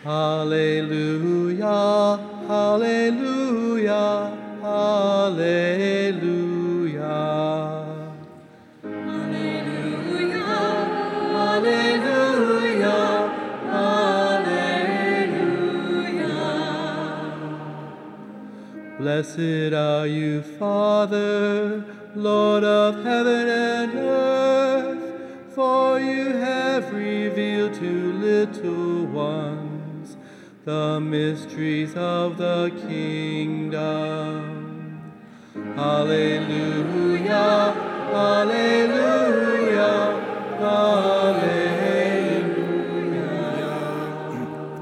Hallelujah, hallelujah, hallelujah. Hallelujah, hallelujah, hallelujah. Blessed are you, Father, Lord of heaven and earth, for you have revealed to little ones the mysteries of the kingdom. Hallelujah, hallelujah, hallelujah.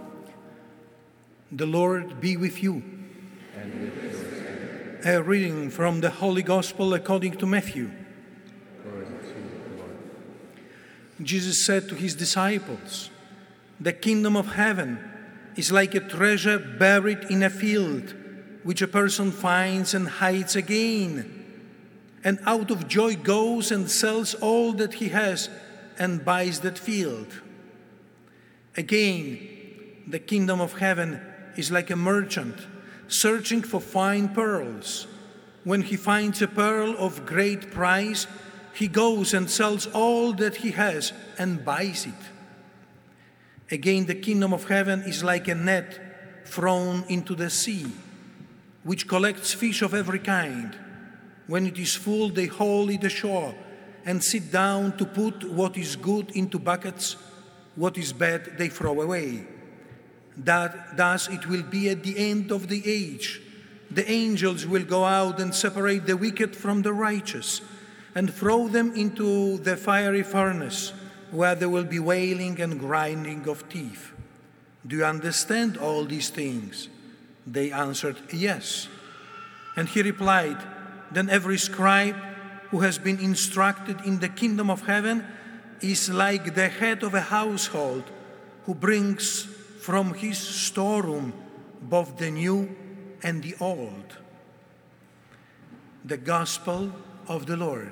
The Lord be with you. And with your spirit. A reading from the Holy Gospel according to Matthew. Glory to you, Lord. Jesus said to his disciples, "The kingdom of heaven is like a treasure buried in a field, which a person finds and hides again, and out of joy goes and sells all that he has and buys that field." Again, the kingdom of heaven is like a merchant searching for fine pearls. When he finds a pearl of great price, he goes and sells all that he has and buys it. Again, the kingdom of heaven is like a net thrown into the sea, which collects fish of every kind. When it is full, they haul it ashore and sit down to put what is good into buckets, what is bad they throw away. Thus it will be at the end of the age. The angels will go out and separate the wicked from the righteous and throw them into the fiery furnace, where there will be wailing and grinding of teeth. Do you understand all these things? They answered, "Yes." And he replied, "Then every scribe who has been instructed in the kingdom of heaven is like the head of a household who brings from his storeroom both the new and the old." The Gospel of the Lord.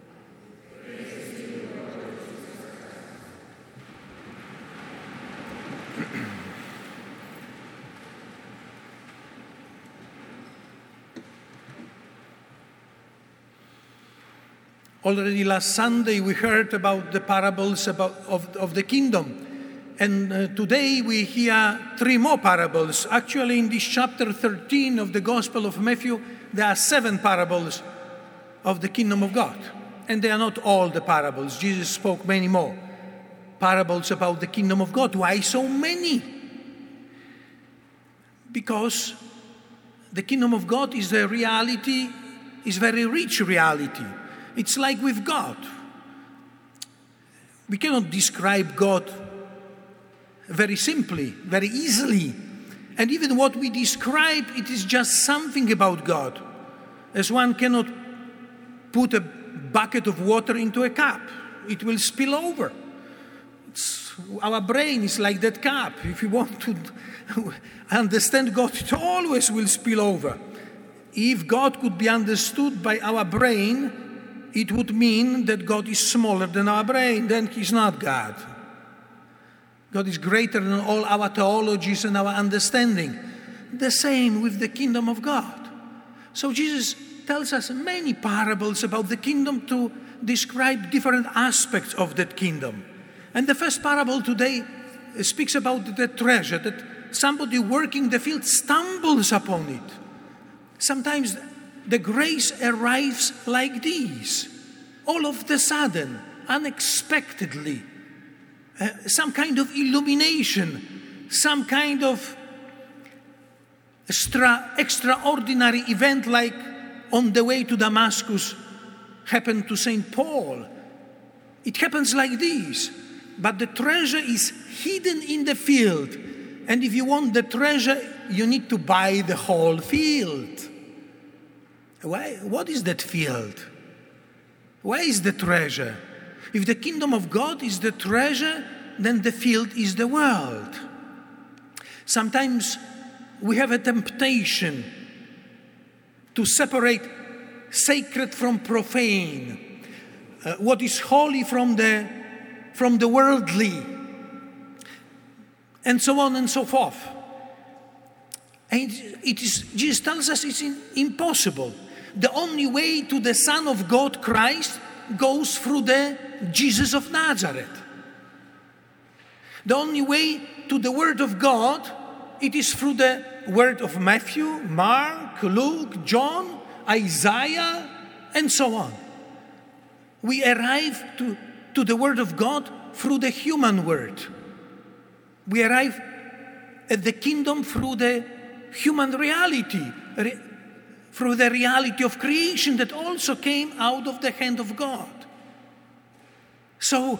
Already last Sunday we heard about the parables of the kingdom. And today we hear three more parables. Actually, in this chapter 13 of the Gospel of Matthew, there are 7 parables of the kingdom of God. And they are not all the parables. Jesus spoke many more parables about the kingdom of God. Why so many? Because the kingdom of God is a reality, is very rich reality. It's like with God. We cannot describe God very simply, very easily. And even what we describe, it is just something about God. As one cannot put a bucket of water into a cup. It will spill over. Our brain is like that cup. If we want to understand God, it always will spill over. If God could be understood by our brain, it would mean that God is smaller than our brain. Then He's not God. God is greater than all our theologies and our understanding. The same with the kingdom of God. So Jesus tells us many parables about the kingdom to describe different aspects of that kingdom. And the first parable today speaks about the treasure, that somebody working the field stumbles upon it. Sometimes the grace arrives like this, all of the sudden, unexpectedly. Some kind of illumination, some kind of extraordinary event, like on the way to Damascus happened to St. Paul. It happens like this, but the treasure is hidden in the field. And if you want the treasure, you need to buy the whole field. Why? What is that field? Why is the treasure? If the kingdom of God is the treasure, then the field is the world. Sometimes we have a temptation to separate sacred from profane, what is holy from the worldly. and so on and so forth. And Jesus tells us it's impossible. The only way to the Son of God, Christ, goes through the Jesus of Nazareth. The only way to the Word of God, it is through the Word of Matthew, Mark, Luke, John, Isaiah, and so on. We arrive to the Word of God through the human Word. We arrive at the kingdom through the human reality, through the reality of creation that also came out of the hand of God. So,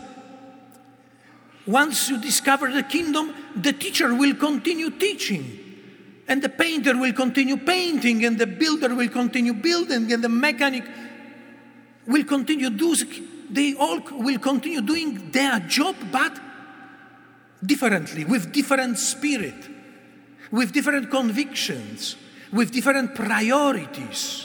once you discover the kingdom, the teacher will continue teaching, and the painter will continue painting, and the builder will continue building, and the mechanic will continue doing. They all will continue doing their job, but differently, with different spirit, with different convictions, with different priorities.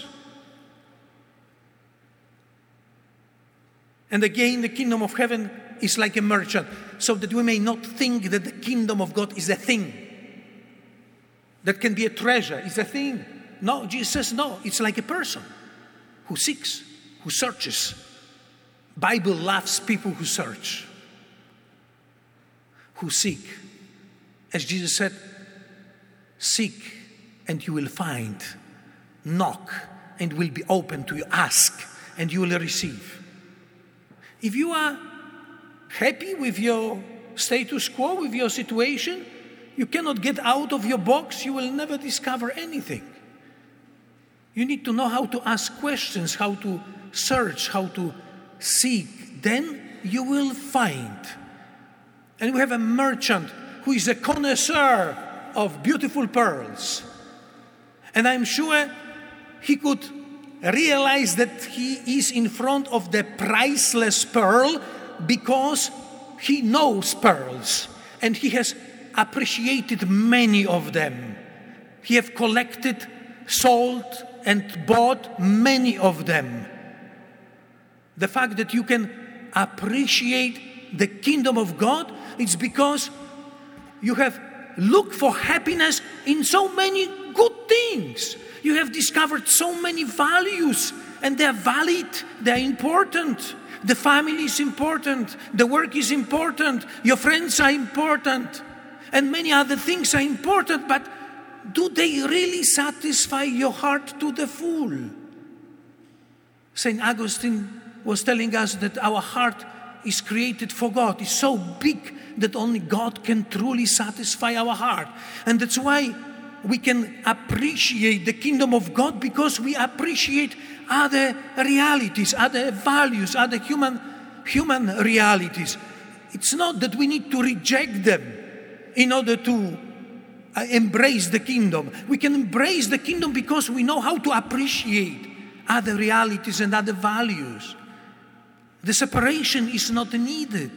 And again, the kingdom of heaven is like a merchant, so that we may not think that the kingdom of God is a thing that can be a treasure, is a thing. No, Jesus says no, it's like a person who seeks, who searches. Bible loves people who search, who seek. As Jesus said, seek and you will find. Knock and will be open to you. Ask and you will receive. If you are happy with your status quo, with your situation, you cannot get out of your box, you will never discover anything. You need to know how to ask questions, how to search, how to seek. Then you will find. And we have a merchant who is a connoisseur of beautiful pearls. And I'm sure he could realize that he is in front of the priceless pearl because he knows pearls and he has appreciated many of them. He has collected, sold, and bought many of them. The fact that you can appreciate the kingdom of God, it's because you have looked for happiness in so many good things. You have discovered so many values, and they're valid, they're important. The family is important, the work is important, your friends are important, and many other things are important, but do they really satisfy your heart to the full? St. Augustine was telling us that our heart is created for God. It's so big that only God can truly satisfy our heart. And that's why we can appreciate the kingdom of God, because we appreciate other realities, other values, other human realities. It's not that we need to reject them in order to embrace the kingdom. We can embrace the kingdom because we know how to appreciate other realities and other values. The separation is not needed.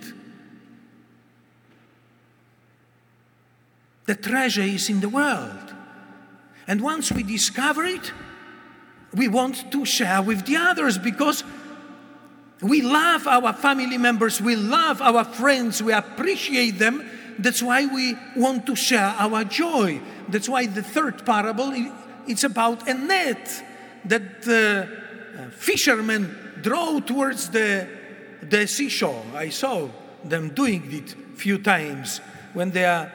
The treasure is in the world. And once we discover it, we want to share with the others, because we love our family members, we love our friends, we appreciate them. That's why we want to share our joy. That's why the third parable, it's about a net that fishermen draw towards the seashore. I saw them doing it a few times when there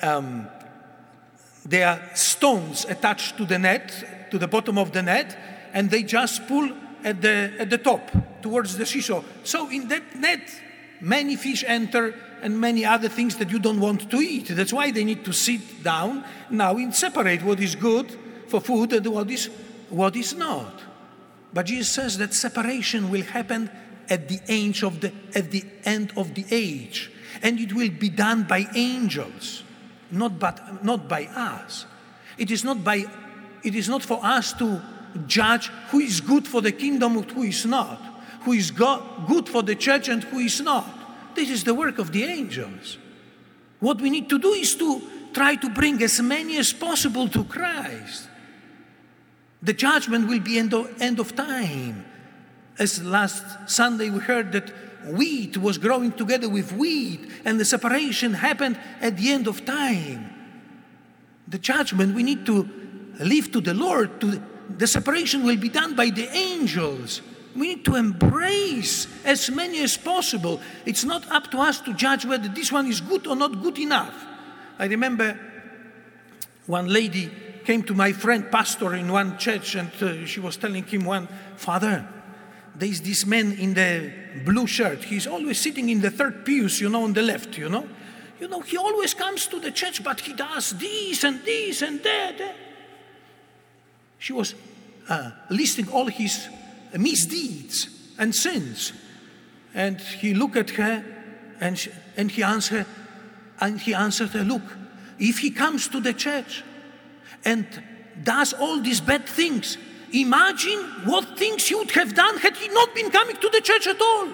are stones attached to the net, to the bottom of the net, and they just pull at the top towards the seashore. So in that net, many fish enter and many other things that you don't want to eat. That's why they need to sit down now and separate what is good for food and what is not. But Jesus says that separation will happen at the end of the age, and it will be done by angels, not by us. It is not for us to judge who is good for the kingdom and who is not, who is good for the church and who is not. This is the work of the angels. What we need to do is to try to bring as many as possible to Christ. The judgment will be end of time. As last Sunday we heard that wheat was growing together with wheat, and the separation happened at the end of time. The judgment we need to leave to the Lord. The separation will be done by the angels. We need to embrace as many as possible. It's not up to us to judge whether this one is good or not good enough. I remember one lady came to my friend pastor in one church, and she was telling him, Father, there's this man in the blue shirt. He's always sitting in the third pews, on the left, he always comes to the church, but he does this and this and that. She was listing all his misdeeds and sins. And he looked at her and he answered her, look, if he comes to the church and does all these bad things, imagine what things he would have done had he not been coming to the church at all.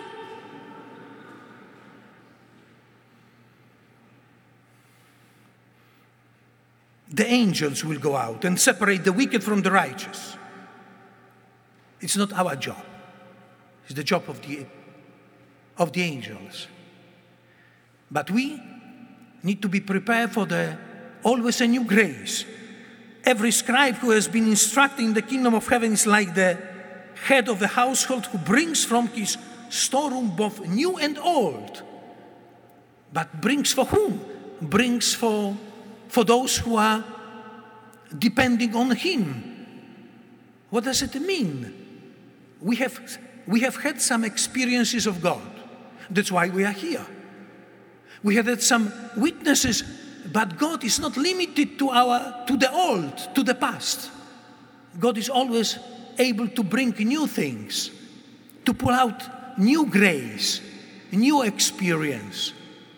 The angels will go out and separate the wicked from the righteous. It's not our job. It's the job of the angels. But we need to be prepared for always a new grace. Every scribe who has been instructing the kingdom of heaven is like the head of the household who brings from his storeroom both new and old. But brings for whom? Brings for those who are depending on him. What does it mean? We have had some experiences of God. That's why we are here. We have had some witnesses, but God is not limited to the old, to the past. God is always able to bring new things, to pull out new grace, new experience.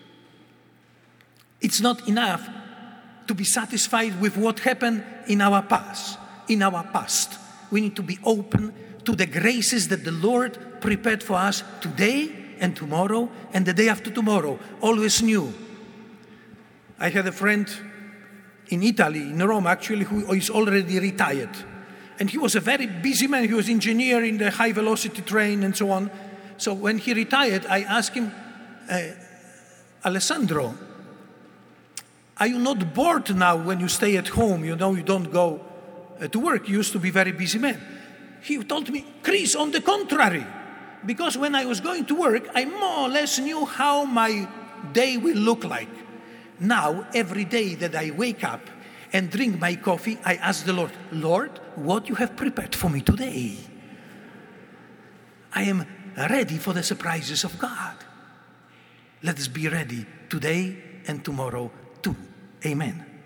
It's not enough to be satisfied with what happened in our past. We need to be open to the graces that the Lord prepared for us today and tomorrow and the day after tomorrow, always new. I had a friend in Italy, in Rome actually, who is already retired. And he was a very busy man. He was engineer in the high velocity train and so on. So when he retired, I asked him, Alessandro, are you not bored now when you stay at home? You don't go to work. You used to be a very busy man. He told me, Chris, on the contrary, because when I was going to work, I more or less knew how my day will look like. Now, every day that I wake up and drink my coffee, I ask the Lord, Lord, what you have prepared for me today? I am ready for the surprises of God. Let us be ready today and tomorrow too. Amen.